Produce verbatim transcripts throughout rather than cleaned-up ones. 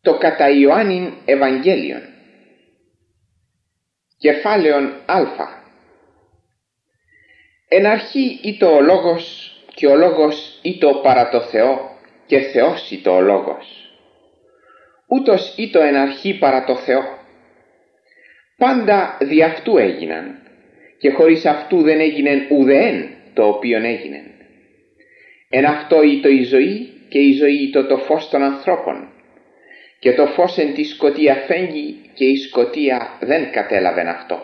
Το κατά Ιωάννην Ευαγγέλιον. Κεφάλαιον Α. Εν αρχή ήτο ο Λόγος, και ο Λόγος ήτο παρά το Θεό, και Θεός ήτο ο Λόγος. Ούτως ήτο εν αρχή παρά το Θεό. Πάντα δι' αυτού έγιναν, και χωρίς αυτού δεν έγινεν ουδεέν το οποίον έγινεν. Εν αυτό ήτο η ζωή, και η ζωή ήτο το φως των ανθρώπων. Και το φως εν τη σκοτία φέγγει, και η σκοτία δεν κατέλαβεν αυτό.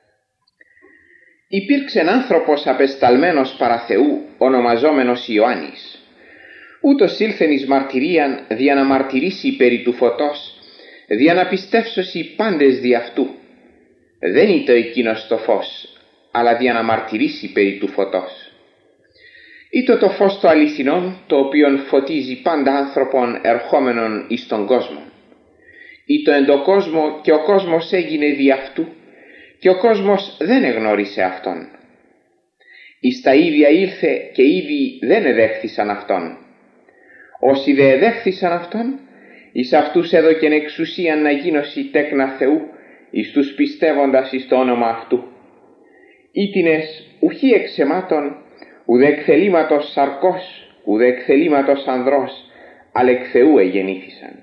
Υπήρξεν άνθρωπος απεσταλμένος παρά Θεού, ονομαζόμενος Ιωάννης. Ούτως ήλθεν εις μαρτυρίαν, δια να μαρτυρήσει περί του φωτός, δια να πιστεύσωσι πάντες δι' αυτού. Δεν ήτο εκείνος το φως, αλλά δια να μαρτυρήσει περί του φωτός. Ήτο το φως το αληθινόν, το οποίον φωτίζει πάντα άνθρωπον ερχόμενον εις τον κόσμο. Ήτο εν το κόσμο, και ο κόσμος έγινε δι' αυτού, και ο κόσμος δεν εγνώρισε αυτόν. Εις τα ίδια ήλθε, και ήδη δεν εδέχθησαν αυτόν. Όσοι δε εδέχθησαν αυτόν, εις αυτούς έδωκεν εξουσίαν να γίνωσι τέκνα Θεού, εις τους πιστεύοντας εις το όνομα αυτού. Ήτινες ουχή εξαιμάτων, ουδε εκθελήματος σαρκός, ουδε εκθελήματος ανδρός, αλλά εκ Θεού εγεννήθησαν.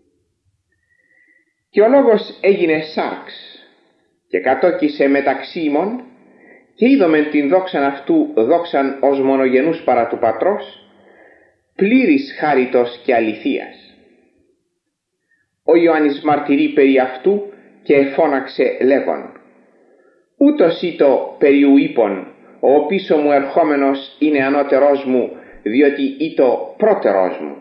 Και ο Λόγος έγινε σάρξ, και κατόκισε μεταξύ ημών, και είδομεν την δόξαν αυτού δόξαν ως μονογενούς παρά του Πατρός, πλήρης χάριτος και αληθείας. Ο Ιωάννης μαρτυρεί περί αυτού, και εφώναξε λέγον: ούτως ήτο περί ου είπων, ο πίσω μου ερχόμενος είναι ανώτερός μου, διότι ήτο πρώτερός μου.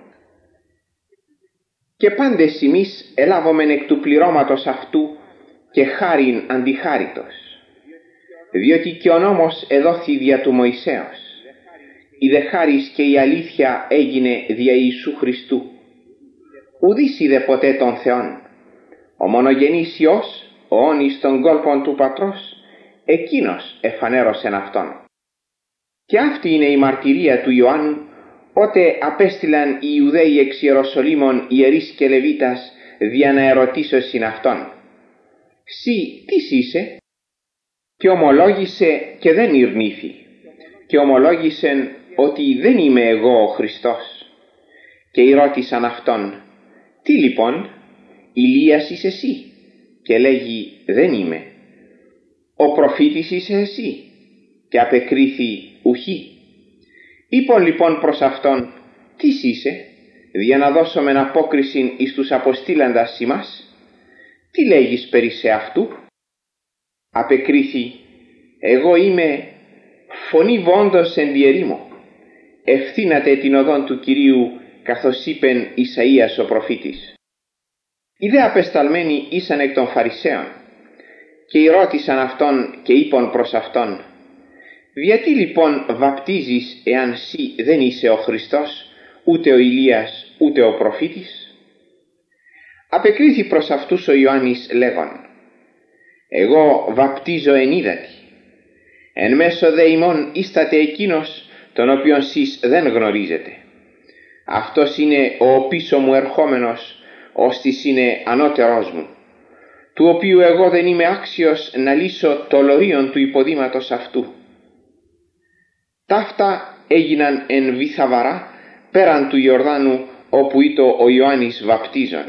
Και πάντες ημείς ελάβομεν εκ του πληρώματος αυτού, και χάριν αντιχάριτος. Διότι και ο νόμος εδόθη δια του Μωυσέως, η δε χάρις και η αλήθεια έγινε δια Ιησού Χριστού. Ουδείς είδε ποτέ τον Θεόν. Ο μονογενής Υιός, ο όν εις των κόλπων του Πατρός, εκείνος εφανέρωσεν αυτόν. Και αυτή είναι η μαρτυρία του Ιωάννου, ότε απέστειλαν οι Ιουδαίοι εξ Ιεροσολύμων ιερείς και Λεβίτας, δια να ερωτήσωσιν αυτόν: «Συ τίς είσαι?» Και ομολόγησε και δεν ειρνήθη, και ομολόγησεν ότι δεν είμαι εγώ ο Χριστός. Και ρώτησαν αυτόν: «Τι λοιπόν, Ηλίας είσαι εσύ?» Και λέγει: «Δεν είμαι». «Ο προφήτης είσαι εσύ?» Και απεκρίθη: «Ουχή». Είπον λοιπόν προς αυτόν: «Τίς είσαι?» δια να δώσομεν απόκρισιν εις τους αποστήλαντας ημάς. «Τι λέγεις περί σε αυτού?» Απεκρίθη: «Εγώ είμαι φωνή βόντος εν τη ερήμο. Ευθύνατε την οδόν του Κυρίου, καθώς είπεν Ισαΐας ο προφήτης». Οι δε απεσταλμένοι ήσαν εκ των Φαρισαίων, και ρώτησαν αυτόν και είπαν προς αυτόν: «Γιατί λοιπόν βαπτίζεις, εάν σύ δεν είσαι ο Χριστός, ούτε ο Ηλίας, ούτε ο προφήτης?» Απεκρίθη προς αυτούς ο Ιωάννης λέγον: «Εγώ βαπτίζω εν ύδατι. Εν μέσω δε ημών ίσταται εκείνος, τον οποίον σεις δεν γνωρίζετε. Αυτός είναι ο πίσω μου ερχόμενος, ώστις είναι ανώτερός μου, του οποίου εγώ δεν είμαι άξιος να λύσω το λωρίον του υποδήματος αυτού». Ταύτα έγιναν εν Βυθαβαρά, πέραν του Ιορδάνου, όπου ήτο ο Ιωάννης βαπτίζων.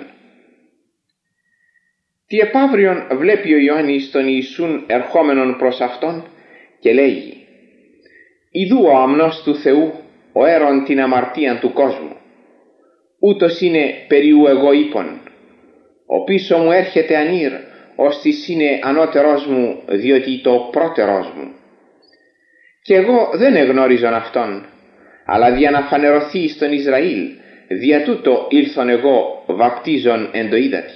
Τι επαύριον βλέπει ο Ιωάννης τον Ιησούν ερχόμενον προς αυτόν, και λέγει: «Ιδού ο αμνός του Θεού, ο έρων την αμαρτίαν του κόσμου. Ούτως είναι περί ου εγώ είπων. Ο πίσω μου έρχεται ανήρ, ώστις είναι ανώτερός μου, διότι το πρώτερός μου. Και εγώ δεν εγνώριζον αυτόν, αλλά δια να φανερωθεί στον Ισραήλ, δια τούτο ήλθον εγώ βαπτίζον εν το ύδατι».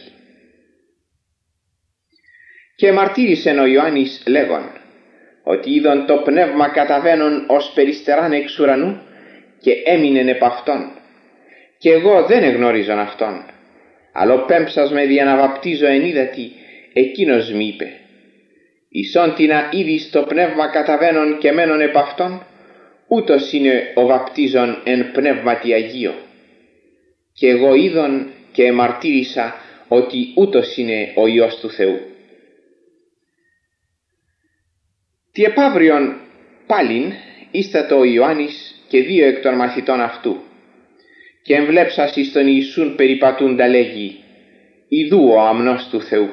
Και μαρτύρησεν ο Ιωάννης λέγον, ότι είδον το πνεύμα καταβαίνον ως περιστεράν εξ ουρανού, και έμεινεν επ' αυτόν. Και εγώ δεν εγνώριζον αυτόν, αλλά ο πέμψας με δια να βαπτίζω εν ύδατι, εκείνος μη είπε: «Ισόν τίνα είδης το πνεύμα καταβαίνον και μένον επ' αυτόν, ούτως είναι ο βαπτίζον εν πνεύματι Αγίο. Και εγώ είδον και εμαρτύρησα ότι ούτως είναι ο Υιός του Θεού. Τι επαύριον πάλιν ίστατο ο Ιωάννης και δύο εκ των μαθητών αυτού, και εμβλέψας εις τον Ιησούν περιπατούντα λέγει, «Ιδού ο αμνός του Θεού».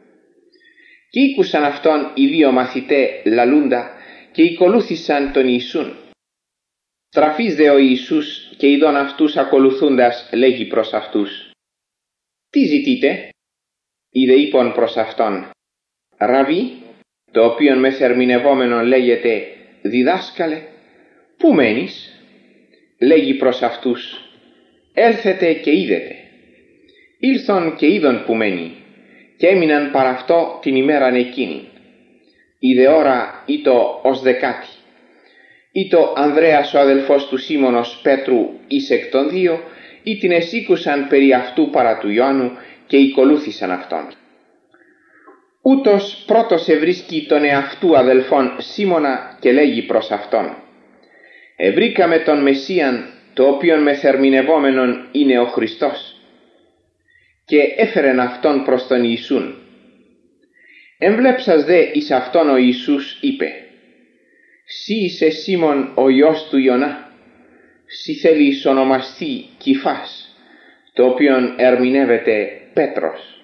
Και ήκουσαν αυτόν οι δύο μαθητέ λαλούντα και ακολούθησαν τον Ιησούν. Στραφής δε ο Ιησούς και ειδών αυτούς ακολουθούντας λέγει προς αυτούς, «Τι ζητείτε?» Είδε είπον προς αυτόν, «Ραβί», το οποίον μεθερμινευόμενον λέγεται «Διδάσκαλε, πού μένεις?» Λέγει προς αυτούς, «Έλθετε και είδετε». Ήλθον και είδον που μένει, και έμειναν παρ' αυτό την ημέραν εκείνη. Είδε ώρα ήτο ως δεκάτη. Ήτο Ανδρέας ο αδελφός του Σίμωνος Πέτρου εις εκ των δύο, ή την εσήκουσαν περί αυτού παρά του Ιωάννου και ακολούθησαν αυτόν. Ούτως πρώτος ευρίσκει τον εαυτού αδελφόν Σίμωνα και λέγει προς αυτόν, «Ευρήκαμε τον Μεσσίαν, το οποίον μεθερμινευόμενον είναι ο Χριστός». Και έφερεν αυτόν προς τον Ιησούν. Εμβλέψας δε εις αυτόν ο Ιησούς είπε, «Σύ είσαι Σίμων ο Υιός του Ιωνά, σύ θέλεις ονομαστεί Κηφάς, το οποίον ερμηνεύεται Πέτρος».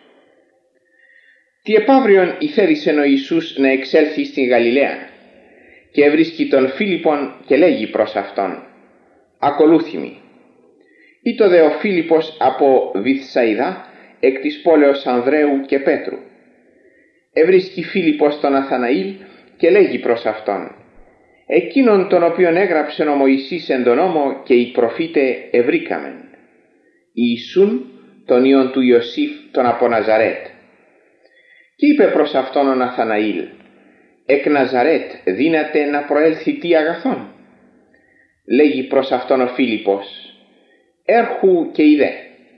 Τι επαύριον ηθέρισεν ο Ιησούς να εξέλθει στην Γαλιλαία, και ευρίσκει τον Φίλιππον και λέγει προς αυτόν, «Ακολούθημι». Ήτο δε ο Φίλιππος από Βηθσαϊδά, εκ της πόλεως Ανδρέου και Πέτρου. Ευρίσκει Φίλιππος τον Ναθαναήλ και λέγει προς αυτόν, «Εκείνον τον οποίον έγραψεν ο Μωυσής εν τον νόμο και οι προφήτε ευρήκαμεν, Ιησούν τον Υιόν του Ιωσήφ τον από Ναζαρέτ». Και είπε προς αυτόν ο Ναθαναήλ, «Εκ Ναζαρέτ δύναται να προέλθει τι αγαθόν?» Λέγει προς αυτόν ο Φίλιππος, «Έρχου και είδε».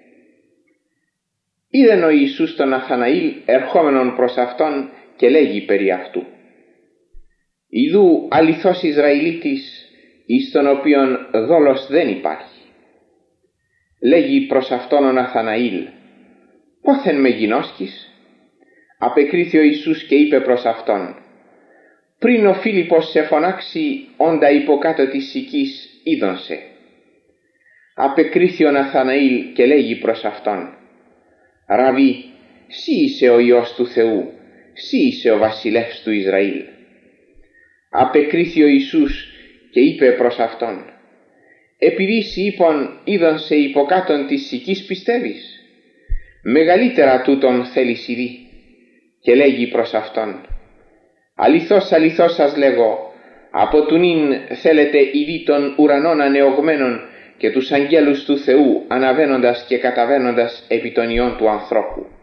Είδεν ο Ιησούς τον Ναθαναήλ ερχόμενον προς αυτόν και λέγει περί αυτού, «Ιδού αληθώς Ισραηλίτης, εις τον οποίον δόλος δεν υπάρχει». Λέγει προς αυτόν ο Ναθαναήλ, «Πόθεν με γινώσκεις?» Απεκρίθη ο Ιησούς και είπε προς αυτόν, «Πριν ο Φίλιππος σε φωνάξει όντα υποκάτω της σικής είδον σε». Απεκρίθη ο Ναθαναήλ και λέγει προς αυτόν, «Ραβί, σύ είσαι ο Υιός του Θεού, σύ είσαι ο βασιλεύς του Ισραήλ». Απεκρίθη ο Ιησούς και είπε προς αυτόν, «Επειδή σοι είπον είδον σε υποκάτων της σικής πιστεύεις? Μεγαλύτερα τούτον θέλεις ειδεί». Και λέγει προς αυτόν, «Αληθώς, αληθώς σας λέγω, από του νυν θέλετε ειδεί των ουρανών ανεωγμένων και τους αγγέλους του Θεού αναβαίνοντας και καταβαίνοντας επί των ιών του ανθρώπου».